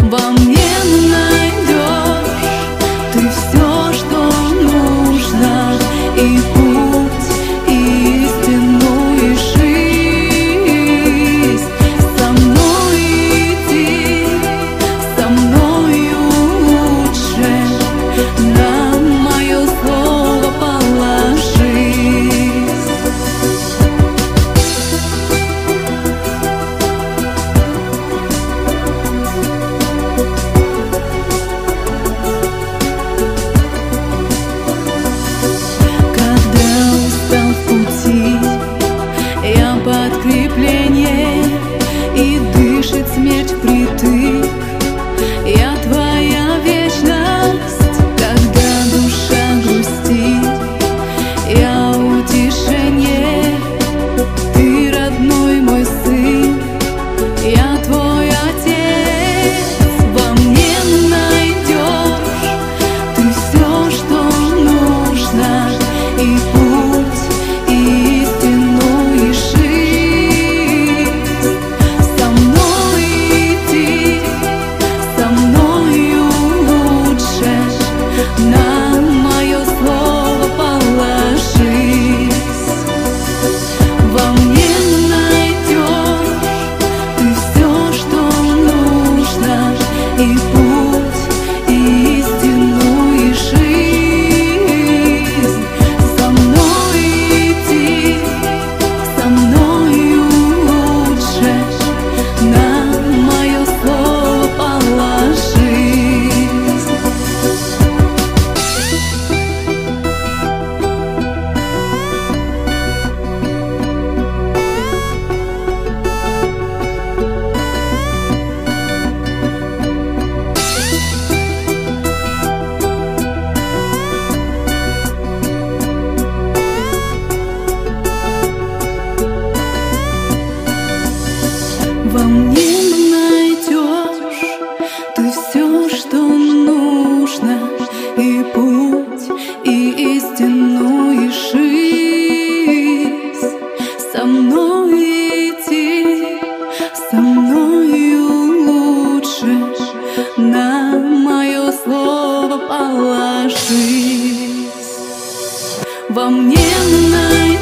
Во мне найдешь ты все, что нужно, и путь, и истину, и жизнь. Со мной идти, со мною лучше, на мое слово положись. Подкрепление, и дышит смерть впритык. Я твоя вечность, когда душа грустит. Я утешение, ты родной мой сын. Я твой отец, во мне найдешь ты все, что нужно, и путь, и истину, и жизнь. Со мной идти, со мною лучше, на мое слово положись. Во мне найдешь ты все, что нужно, и путь, и истину, и жизнь. Со мной идти, со мною лучше, на мое слово положись. Во мне найдешь ты все, что нужно, и путь, и истину, и жизнь. Со мной идти, со мною лучше, на мое слово положись. Во мне найдешь